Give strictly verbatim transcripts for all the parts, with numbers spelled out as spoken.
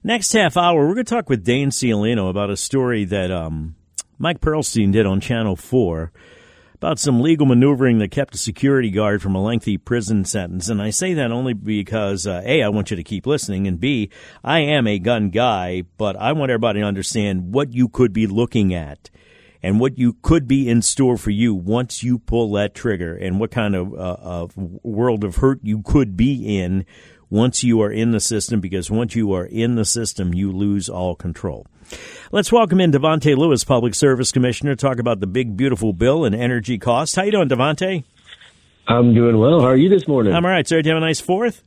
Next half hour, we're going to talk with Dane Ciolino about a story that um, Mike Perlstein did on Channel four about some legal maneuvering that kept a security guard from a lengthy prison sentence. And I say that only because, uh, A, I want you to keep listening, and B, I am a gun guy, but I want everybody to understand what you could be looking at and what you could be in store for you once you pull that trigger, and what kind of, uh, of world of hurt you could be in once you are in the system, because once you are in the system, you lose all control. Let's welcome in Devontae Lewis, Public Service Commissioner, talk about the big, beautiful bill and energy costs. How you doing, Devontae? I'm doing well. How are you this morning? I'm all right, sir. Did you have a nice fourth?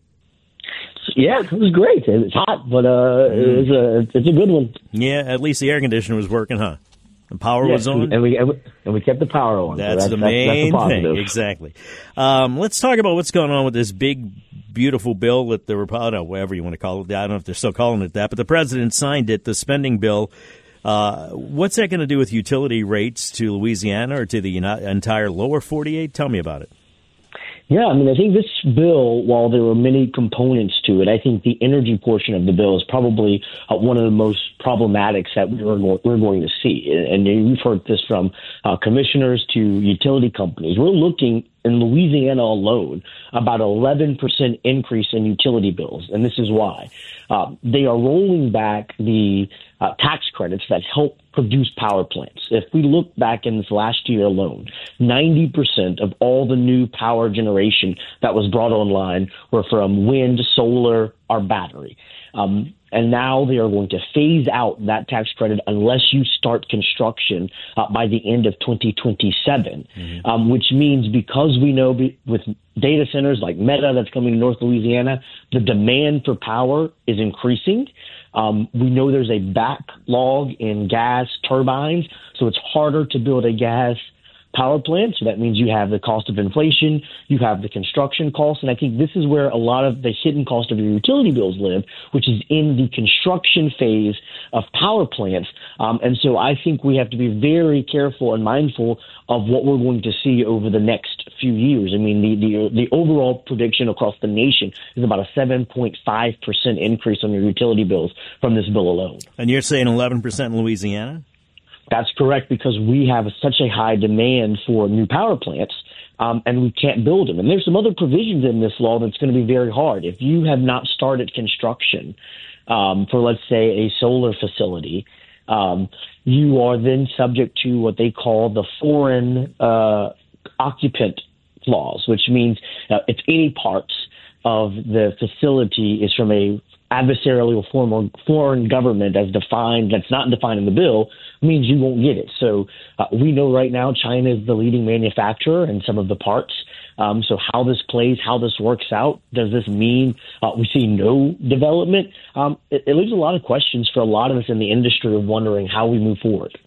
Yeah, it was great. It's hot, but uh, it was a, it's a good one. Yeah, at least the air conditioner was working, huh? The power yes, was on? And we, and we and we kept the power on. That's, so that's the main that's, that's thing. Exactly. Um, let's talk about what's going on with this big, beautiful bill that the Republicans, whatever you want to call it, I don't know if they're still calling it that, but the president signed it, the spending bill. Uh, what's that going to do with utility rates to Louisiana or to the entire lower forty-eight? Tell me about it. Yeah, I mean, I think this bill, while there were many components to it, I think the energy portion of the bill is probably uh, one of the most problematics that we're going, we're going to see. And you've heard this from uh, commissioners to utility companies. We're looking in Louisiana alone about eleven percent increase in utility bills. And this is why. Uh, they are rolling back the uh, tax credits that help produce power plants. If we look back in this last year alone, ninety percent of all the new power generation that was brought online were from wind, solar, or battery. Um, and now they are going to phase out that tax credit unless you start construction uh, by the end of twenty twenty-seven, mm-hmm. um, which means because we know be, with data centers like Meta that's coming to North Louisiana, the demand for power is increasing. Um, we know there's a backlog in gas turbines, so it's harder to build a gas power plant. So that means you have the cost of inflation, you have the construction costs, and I think this is where a lot of the hidden cost of your utility bills live, which is in the construction phase of power plants. Um, and so I think we have to be very careful and mindful of what we're going to see over the next few years. I mean, the the, the overall prediction across the nation is about a seven point five percent increase on your utility bills from this bill alone. And you're saying eleven percent in Louisiana? That's correct, because we have such a high demand for new power plants, um, and we can't build them. And there's some other provisions in this law that's going to be very hard. If you have not started construction um, for, let's say, a solar facility, um, you are then subject to what they call the foreign uh, occupant clause, which means uh, if any parts of the facility is from a adversarial or foreign, foreign government as defined, that's not defined in the bill, means you won't get it. So uh, we know right now China is the leading manufacturer in some of the parts. Um, so how this plays, how this works out, does this mean uh, we see no development? Um, it, it leaves a lot of questions for a lot of us in the industry of wondering how we move forward.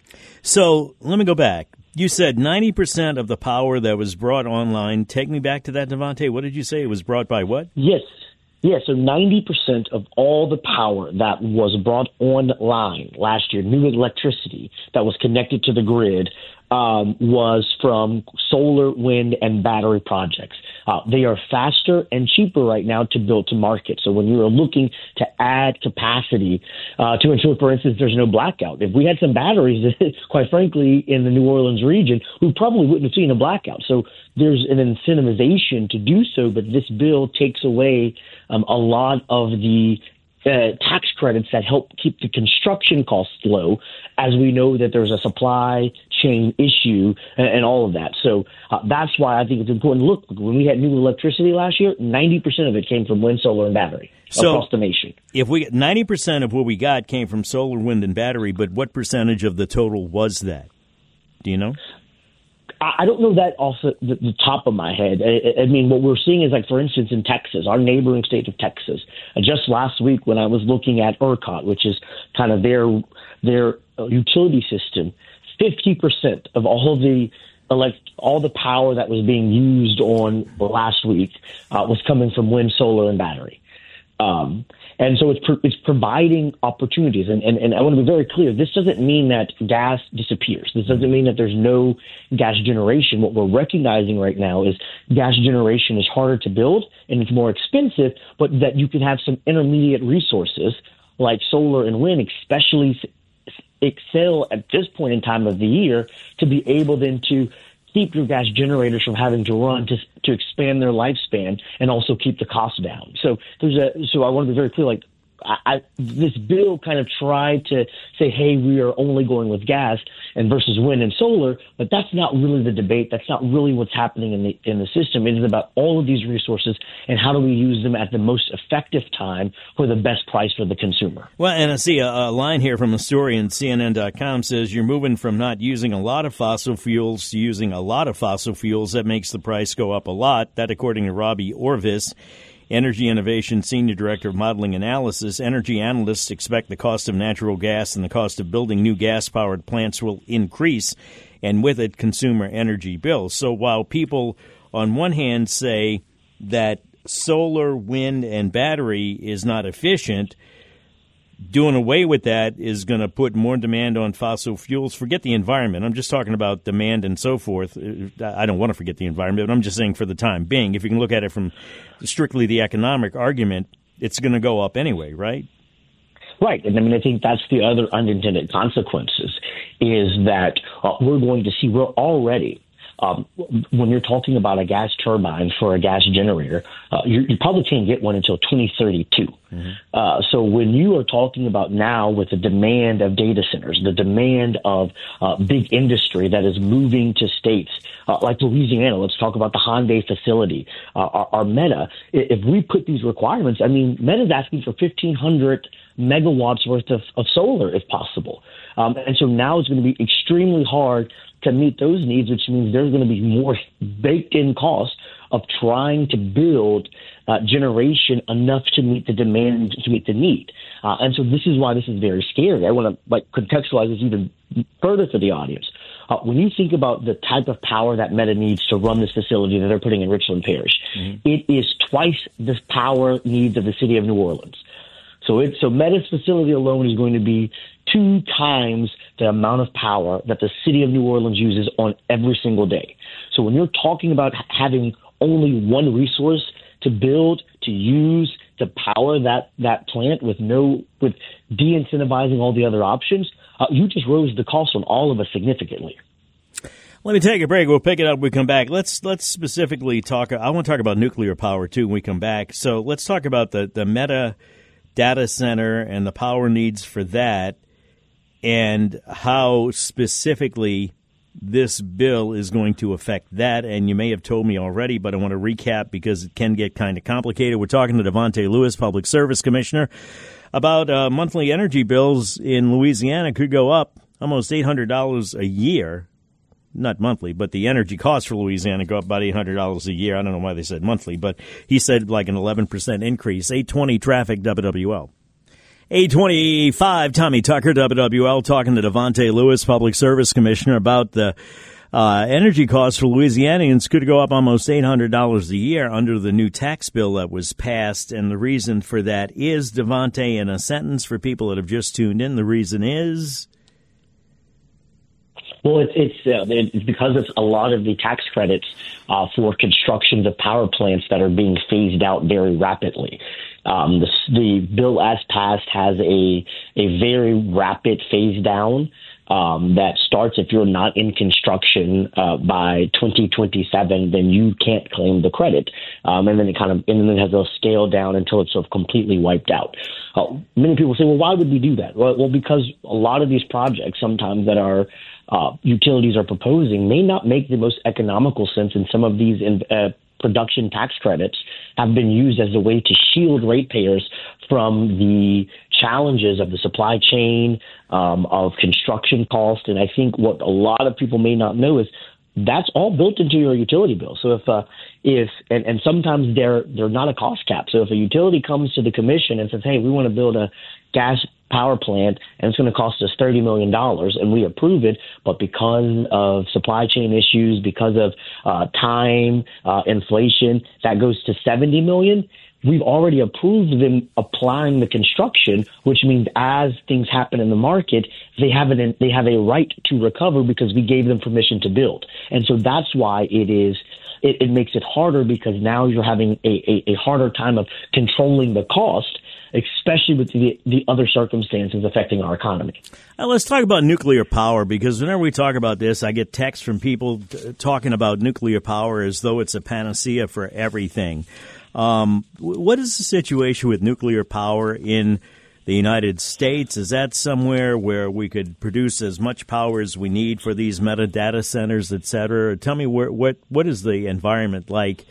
So let me go back. You said ninety percent of the power that was brought online. Take me back to that, Devontae. What did you say? It was brought by what? Yes. Yeah, so ninety percent of all the power that was brought online last year, new electricity that was connected to the grid, um, was from solar, wind, and battery projects. Uh, they are faster and cheaper right now to build to market. So when you are looking to add capacity uh, to ensure, for instance, there's no blackout. If we had some batteries, quite frankly, in the New Orleans region, we probably wouldn't have seen a blackout. So there's an incentivization to do so, but this bill takes away um, a lot of the Uh, tax credits that help keep the construction costs low, as we know that there's a supply chain issue and, and all of that. So uh, that's why I think it's important to look. When we had new electricity last year, ninety percent of it came from wind, solar, and battery so across the nation. If we ninety percent of what we got came from solar, wind, and battery, but what percentage of the total was that? Do you know? I don't know that off the, the, the top of my head. I, I mean, what we're seeing is, like, for instance, in Texas, our neighboring state of Texas, uh, just last week when I was looking at ERCOT, which is kind of their their utility system, fifty percent of all the elect, all the power that was being used on last week uh, was coming from wind, solar, and battery. Um, and so it's pro- it's providing opportunities. And, and, and I want to be very clear, this doesn't mean that gas disappears. This doesn't mean that there's no gas generation. What we're recognizing right now is gas generation is harder to build and it's more expensive, but that you can have some intermediate resources like solar and wind, especially excel at this point in time of the year to be able then to keep your gas generators from having to run to to expand their lifespan and also keep the cost down. So there's a so I want to be very clear, like I, I, this bill kind of tried to say, hey, we are only going with gas and versus wind and solar, but that's not really the debate. That's not really what's happening in the in the system. It is about all of these resources and how do we use them at the most effective time for the best price for the consumer. Well, and I see a, a line here from a story in C N N dot com says you're moving from not using a lot of fossil fuels to using a lot of fossil fuels. That makes the price go up a lot. That, according to Robbie Orvis, Energy Innovation Senior Director of Modeling Analysis. Energy analysts expect the cost of natural gas and the cost of building new gas-powered plants will increase, and with it, consumer energy bills. So while people on one hand say that solar, wind, and battery is not efficient, doing away with that is going to put more demand on fossil fuels. Forget the environment. I'm just talking about demand and so forth. I don't want to forget the environment, but I'm just saying for the time being, if you can look at it from strictly the economic argument, it's going to go up anyway, right? Right. And I mean, I think that's the other unintended consequences is that uh, we're going to see, we're already, Um, when you're talking about a gas turbine for a gas generator, uh, you, you probably can't get one until twenty thirty-two. Mm-hmm. Uh, so when you are talking about now with the demand of data centers, the demand of uh, big industry that is moving to states uh, like Louisiana, let's talk about the Hyundai facility, uh, our, our Meta. If we put these requirements, I mean, Meta's asking for fifteen hundred megawatts worth of, of solar if possible. Um, and so now it's going to be extremely hard to meet those needs, which means there's going to be more baked-in cost of trying to build uh, generation enough to meet the demand, to meet the need. Uh, and so this is why this is very scary. I want to like contextualize this even further for the audience. Uh, when you think about the type of power that Meta needs to run this facility that they're putting in Richland Parish, mm-hmm. it is twice the power needs of the city of New Orleans. So it, so Meta's facility alone is going to be two times the amount of power that the city of New Orleans uses on every single day. So when you're talking about having only one resource to build, to use, to power that, that plant with no with de-incentivizing all the other options, uh, you just rose the cost on all of us significantly. Let me take a break. We'll pick it up when we come back. Let's let's specifically talk. I want to talk about nuclear power, too, when we come back. So let's talk about the, the Meta data center and the power needs for that, and how specifically this bill is going to affect that. And you may have told me already, but I want to recap because it can get kind of complicated. We're talking to Devontae Lewis, Public Service Commissioner, about uh, monthly energy bills in Louisiana could go up almost eight hundred dollars a year. Not monthly, but the energy costs for Louisiana go up about eight hundred dollars a year. I don't know why they said monthly, but he said like an eleven percent increase. eight twenty traffic, W W L. eight twenty-five, Tommy Tucker, W W L, talking to Devontae Lewis, Public Service Commissioner, about the uh, energy costs for Louisianians could go up almost eight hundred dollars a year under the new tax bill that was passed. And the reason for that is, Devontae, in a sentence for people that have just tuned in, the reason is... Well, it's it's, uh, it's because it's a lot of the tax credits uh, for constructions of power plants that are being phased out very rapidly. Um, the, the bill as passed has a a very rapid phase down um, that starts if you're not in construction uh, by twenty twenty-seven, then you can't claim the credit, um, and then it kind of and then it has a scale down until it's sort of completely wiped out. Uh, many people say, well, why would we do that? Well, well, because a lot of these projects sometimes that are Uh, utilities are proposing may not make the most economical sense, and some of these in, uh, production tax credits have been used as a way to shield ratepayers from the challenges of the supply chain, um, of construction cost. And I think what a lot of people may not know is that's all built into your utility bill. So if uh, if and, and sometimes they're they're not a cost cap. So if a utility comes to the commission and says, hey, we want to build a gas power plant and it's going to cost us thirty million dollars, and we approve it, but because of supply chain issues, because of uh, time, uh, inflation, that goes to seventy million dollars. We've already approved them applying the construction, which means as things happen in the market, they have an, they have a right to recover because we gave them permission to build. And so that's why it is it, it makes it harder, because now you're having a, a, a harder time of controlling the cost especially with the, the other circumstances affecting our economy. Uh, let's talk about nuclear power, because whenever we talk about this, I get texts from people t- talking about nuclear power as though it's a panacea for everything. Um, what is the situation with nuclear power in the United States? Is that somewhere where we could produce as much power as we need for these metadata centers, et cetera? Tell me where, what what is the environment like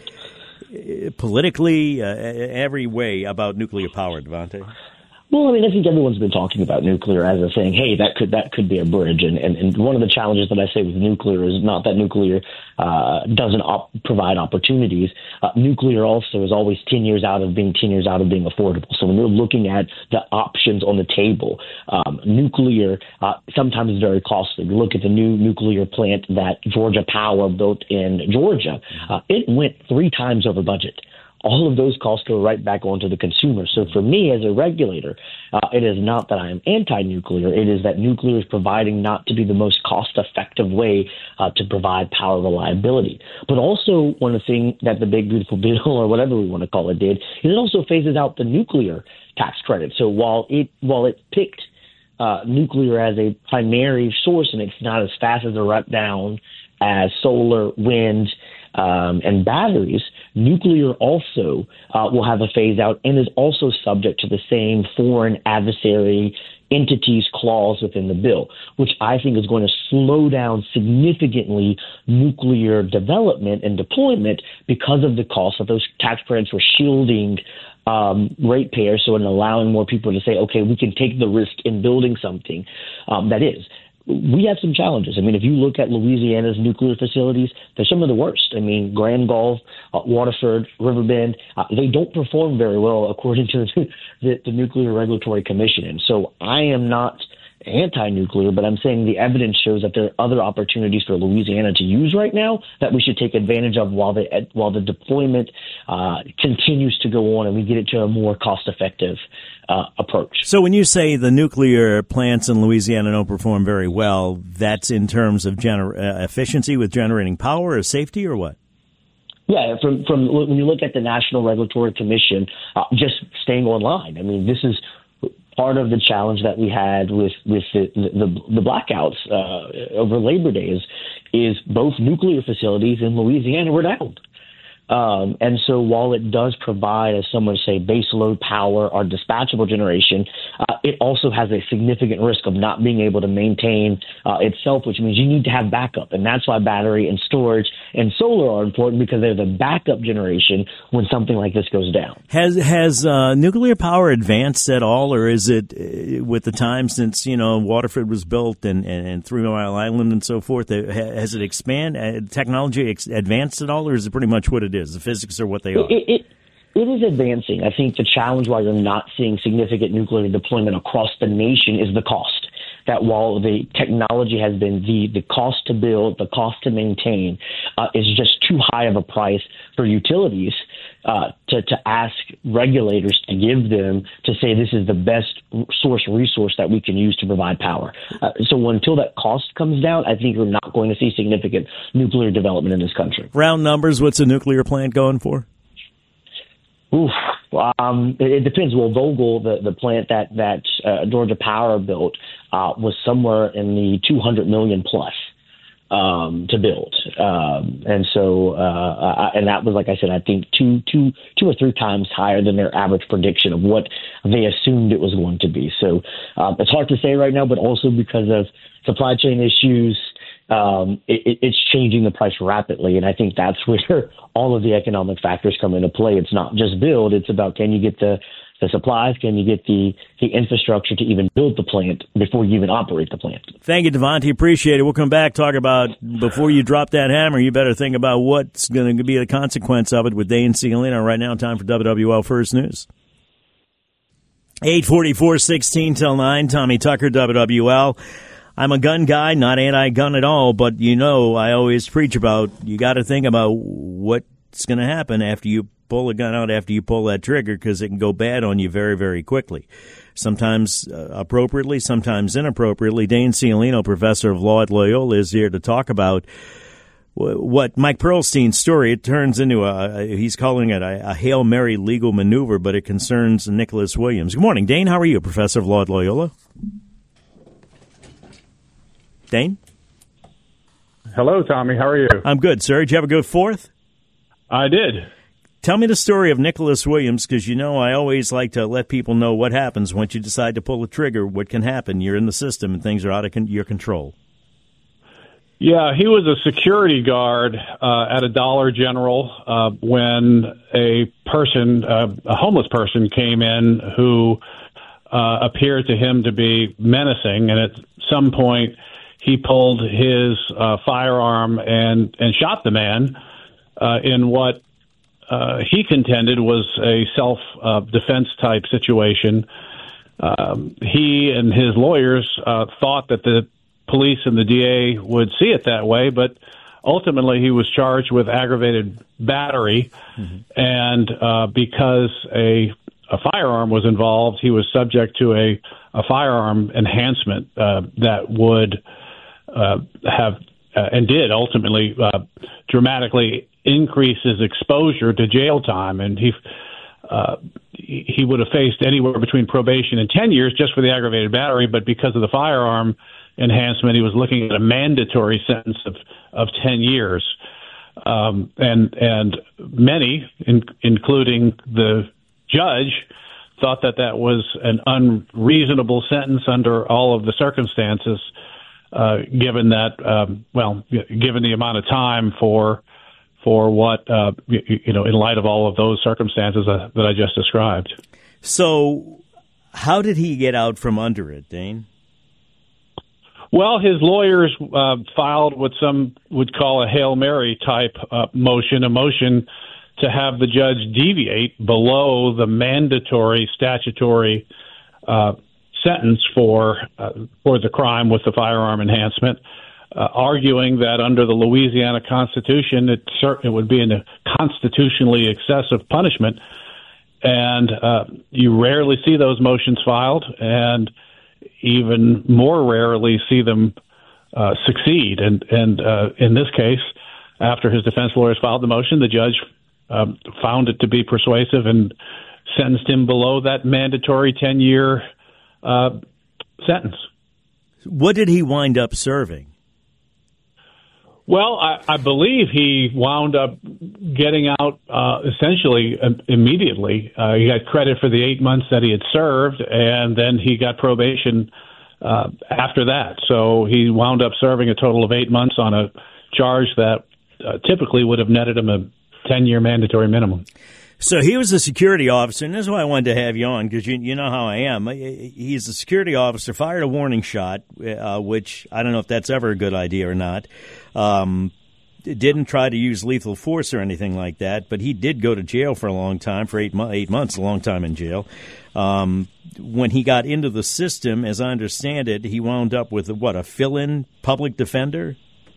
uh, politically, uh, every way about nuclear power, Devante? Well, I mean, I think everyone's been talking about nuclear as a saying, hey, that could that could be a bridge. And, and, and one of the challenges that I say with nuclear is not that nuclear uh, doesn't op- provide opportunities. Uh, nuclear also is always ten years out of being ten years out of being affordable. So when you're looking at the options on the table, um, nuclear uh, sometimes is very costly. You look at the new nuclear plant that Georgia Power built in Georgia. Uh, it went three times over budget. All of those costs go right back onto the consumer. So for me as a regulator, uh, it is not that I am anti-nuclear. It is that nuclear is providing not to be the most cost-effective way uh, to provide power reliability. But also one of the things that the Big Beautiful Bill, or whatever we want to call it, did, is it also phases out the nuclear tax credit. So while it while it picked uh, nuclear as a primary source, and it's not as fast as a rep down as solar, wind, Um, and batteries, nuclear also uh, will have a phase out and is also subject to the same foreign adversary entities clause within the bill, which I think is going to slow down significantly nuclear development and deployment because of the cost of those tax credits were shielding um, ratepayers, so in allowing more people to say, okay, we can take the risk in building something um, that is. We have some challenges. I mean, if you look at Louisiana's nuclear facilities, they're some of the worst. I mean, Grand Gulf, uh, Waterford, Riverbend, uh, they don't perform very well according to the, the, the Nuclear Regulatory Commission. And so I am not anti-nuclear, but I'm saying the evidence shows that there are other opportunities for Louisiana to use right now that we should take advantage of while the while the deployment uh, continues to go on and we get it to a more cost-effective uh, approach. So when you say the nuclear plants in Louisiana don't perform very well, that's in terms of gener- uh, efficiency with generating power or safety or what? Yeah, from from when you look at the National Regulatory Commission, uh, just staying online. I mean, this is part of the challenge that we had with with the the, the blackouts uh, over Labor Day is, is both nuclear facilities in Louisiana were down. Um, and so while it does provide, as someone say, baseload power or dispatchable generation, uh, it also has a significant risk of not being able to maintain uh, itself, which means you need to have backup. And that's why battery and storage and solar are important, because they're the backup generation when something like this goes down. Has has uh, nuclear power advanced at all, or is it uh, with the time since, you know, Waterford was built and, and, and Three Mile Island and so forth, uh, has it expanded, uh, technology ex- advanced at all, or is it pretty much what it is? The physics are what they are. It, it, it is advancing. I think the challenge why you're not seeing significant nuclear deployment across the nation is the cost. That while the technology has been the, the cost to build, the cost to maintain uh, is just too high of a price for utilities uh, to, to ask regulators to give them to say this is the best source resource that we can use to provide power. Uh, so until that cost comes down, I think we're not going to see significant nuclear development in this country. Round numbers, what's a nuclear plant going for? Oof, um, it, it depends. Well, Vogtle, the, the plant that that uh, Georgia Power built, uh, was somewhere in the two hundred million plus um, to build, um, and so uh, and that was, like I said, I think two two two or three times higher than their average prediction of what they assumed it was going to be. So um, it's hard to say right now, but also because of supply chain issues. Um, it, it's changing the price rapidly, and I think that's where all of the economic factors come into play. It's not just build; it's about can you get the, the supplies, can you get the, the infrastructure to even build the plant before you even operate the plant. Thank you, Devante. Appreciate it. We'll come back, talk about, before you drop that hammer, you better think about what's going to be the consequence of it with Dane Ciolino. Right now, time for W W L First News. eight forty-four, sixteen till nine, Tommy Tucker, W W L. I'm a gun guy, not anti-gun at all, but you know, I always preach about you got to think about what's going to happen after you pull a gun out, after you pull that trigger, because it can go bad on you very, very quickly. Sometimes uh, appropriately, sometimes inappropriately. Dane Ciolino, professor of law at Loyola, is here to talk about what Mike Perlstein's story, it turns into a, he's calling it a, a Hail Mary legal maneuver, but it concerns Nicholas Williams. Good morning, Dane. How are you, professor of law at Loyola? Dane? Hello, Tommy. How are you? I'm good, sir. Did you have a good Fourth? I did. Tell me the story of Nicholas Williams, because you know I always like to let people know what happens once you decide to pull the trigger, what can happen. You're in the system and things are out of con- your control. Yeah, he was a security guard uh, at a Dollar General uh, when a person, uh, a homeless person, came in who uh, appeared to him to be menacing, and at some point he pulled his uh, firearm and, and shot the man uh, in what uh, he contended was a self-defense uh, type situation. Um, he and his lawyers uh, thought that the police and the D A would see it that way, but ultimately he was charged with aggravated battery, mm-hmm. and uh, because a, a firearm was involved, he was subject to a, a firearm enhancement uh, that would uh, have uh, and did ultimately uh, dramatically increase his exposure to jail time, and he uh, he would have faced anywhere between probation and ten years just for the aggravated battery, but because of the firearm enhancement, he was looking at a mandatory sentence of, of ten years. Um, and and many, in, including the judge, thought that that was an unreasonable sentence under all of the circumstances, uh, given that, um, well, given the amount of time for for what, uh, you, you know, in light of all of those circumstances uh, that I just described. So how did he get out from under it, Dane? Well, his lawyers uh, filed what some would call a Hail Mary type uh, motion, a motion to have the judge deviate below the mandatory statutory uh, sentence for uh, for the crime with the firearm enhancement, uh, arguing that under the Louisiana Constitution, it, cert- it would be a constitutionally excessive punishment. And uh, you rarely see those motions filed, and even more rarely see them uh, succeed. And, and uh, in this case, after his defense lawyers filed the motion, the judge um, found it to be persuasive and sentenced him below that mandatory ten-year uh, sentence. What did he wind up serving? Well, I, I believe he wound up getting out uh, essentially uh, immediately. Uh, he got credit for the eight months that he had served, and then he got probation uh, after that. So he wound up serving a total of eight months on a charge that uh, typically would have netted him a ten-year mandatory minimum. So he was a security officer, and this is why I wanted to have you on, because you, you know how I am. He's a security officer, fired a warning shot, uh, which I don't know if that's ever a good idea or not. Um, didn't try to use lethal force or anything like that, but he did go to jail for a long time, for eight, mo- eight months, a long time in jail. Um, when he got into the system, as I understand it, he wound up with, what, a fill-in public defender?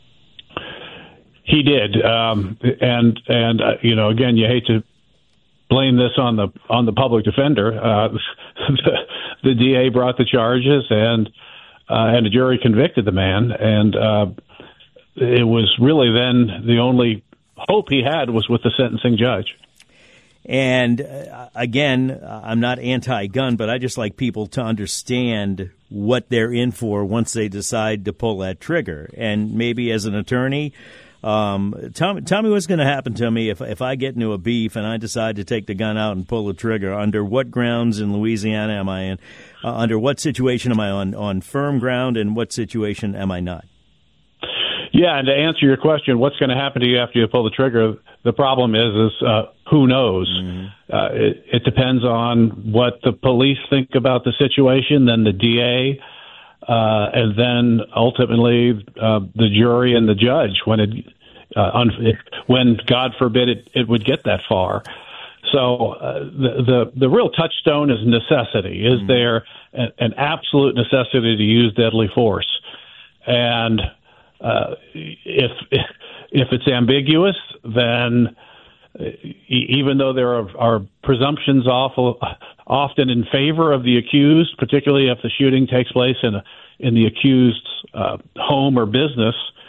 He did. Um, and, and uh, you know, again, you hate to blame this on the on the public defender. Uh, the, the D A brought the charges, and uh, and a jury convicted the man. And uh, it was really then the only hope he had was with the sentencing judge. And uh, again, I'm not anti-gun, but I just like people to understand what they're in for once they decide to pull that trigger. And maybe as an attorney, Um, tell me, tell me what's going to happen to me if if I get into a beef and I decide to take the gun out and pull the trigger. Under what grounds in Louisiana am I in? Uh, under what situation am I on, on firm ground, and what situation am I not? Yeah, and to answer your question, what's going to happen to you after you pull the trigger? The problem is, is uh, who knows? Mm-hmm. Uh, it, it depends on what the police think about the situation, then the D A. Uh, and then ultimately uh, the jury and the judge, when it, uh, un- when God forbid it, it would get that far. So uh, the, the the real touchstone is necessity. Is mm-hmm. there a, an absolute necessity to use deadly force? And uh, if if it's ambiguous, then even though there are, are presumptions awful, often in favor of the accused, particularly if the shooting takes place in a, in the accused's uh, home or business,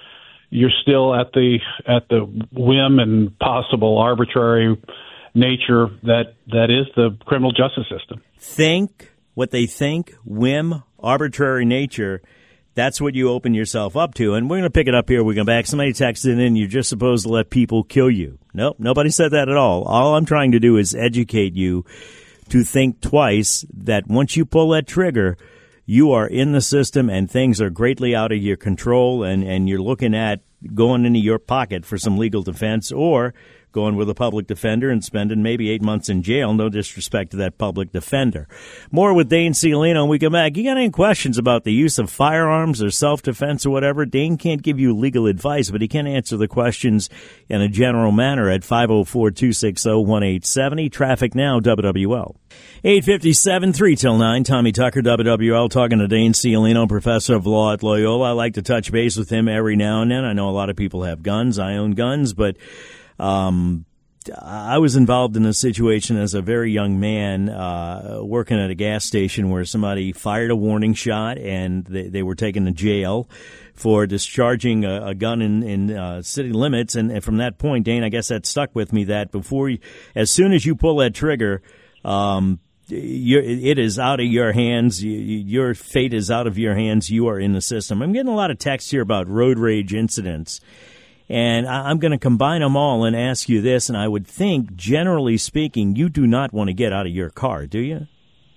you're still at the at the whim and possible arbitrary nature that that is the criminal justice system. Think what they think, whim, arbitrary nature. That's what you open yourself up to. And we're going to pick it up here. We come back. Somebody texted in, you're just supposed to let people kill you. Nope, nobody said that at all. All I'm trying to do is educate you to think twice that once you pull that trigger, you are in the system and things are greatly out of your control, and, and you're looking at going into your pocket for some legal defense or going with a public defender and spending maybe eight months in jail. No disrespect to that public defender. More with Dane Ciolino when we come back. You got any questions about the use of firearms or self-defense or whatever? Dane can't give you legal advice, but he can answer the questions in a general manner at five oh four, two six oh, one eight seven oh. Traffic now, W W L. eight fifty-seven, three till nine. Tommy Tucker, W W L, talking to Dane Ciolino, professor of law at Loyola. I like to touch base with him every now and then. I know a lot of people have guns. I own guns, but Um, I was involved in a situation as a very young man, uh, working at a gas station where somebody fired a warning shot and they, they were taken to jail for discharging a, a gun in, in uh, city limits. And, and from that point, Dane, I guess that stuck with me that before you, as soon as you pull that trigger, um, You're, it is out of your hands. Your fate is out of your hands. You are in the system. I'm getting a lot of texts here about road rage incidents. And I'm going to combine them all and ask you this, and I would think, generally speaking, you do not want to get out of your car, do you?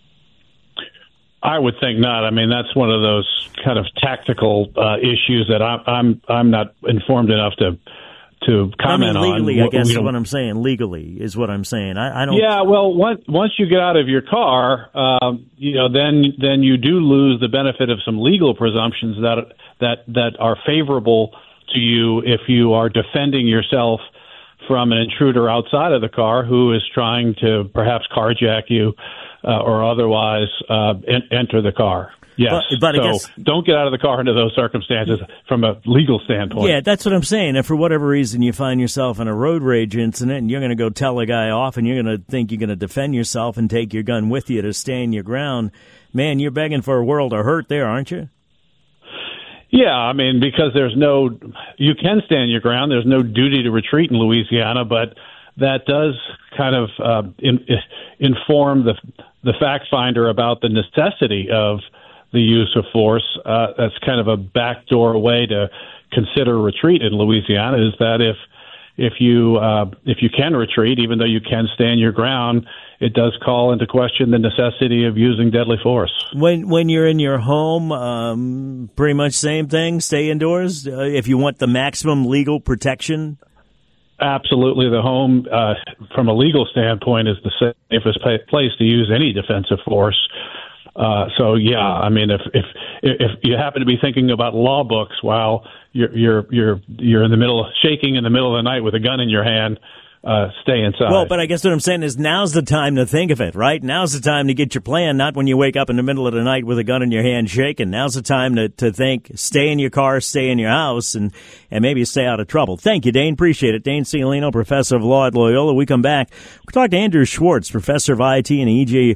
I would think not. I mean, that's one of those kind of tactical uh, issues that I'm I'm I'm not informed enough to to comment I mean, legally, on. I guess is what I'm saying. Legally is what I'm saying. I, I don't. Yeah, well, once once you get out of your car, um, you know, then then you do lose the benefit of some legal presumptions that that that are favorable to you if you are defending yourself from an intruder outside of the car who is trying to perhaps carjack you uh, or otherwise uh, en- enter the car. Yes, but, but so I guess, don't get out of the car under those circumstances from a legal standpoint. Yeah, that's what I'm saying. If for whatever reason you find yourself in a road rage incident and you're going to go tell a guy off and you're going to think you're going to defend yourself and take your gun with you to stand your ground, man, you're begging for a world of hurt there, aren't you? Yeah, I mean, because there's no, you can stand your ground. There's no duty to retreat in Louisiana, but that does kind of uh, in, inform the the fact finder about the necessity of the use of force. Uh, that's kind of a backdoor way to consider retreat in Louisiana. Is that if if you uh, if you can retreat, even though you can stand your ground, it does call into question the necessity of using deadly force. When when you're in your home, um, pretty much same thing, stay indoors uh, if you want the maximum legal protection? Absolutely. The home, uh, from a legal standpoint, is the safest place to use any defensive force. Uh, so, yeah, I mean, if, if if you happen to be thinking about law books while you're you're you're you're in the middle, of, shaking in the middle of the night with a gun in your hand, Uh, stay inside. Well, but I guess what I'm saying is now's the time to think of it, right? Now's the time to get your plan, not when you wake up in the middle of the night with a gun in your hand shaking. Now's the time to, to think, stay in your car, stay in your house, and, and maybe stay out of trouble. Thank you, Dane. Appreciate it. Dane Ciolino, professor of law at Loyola. We come back. We'll talk to Andrew Schwartz, professor of I T and E J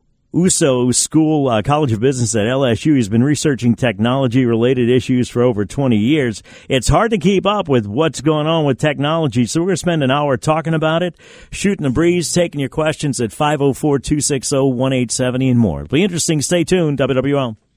Uso School, uh, College of Business at L S U. He's been researching technology-related issues for over twenty years. It's hard to keep up with what's going on with technology, so we're going to spend an hour talking about it, shooting the breeze, taking your questions at five oh four, two six oh, one eight seven oh and more. It'll be interesting. Stay tuned. W W L.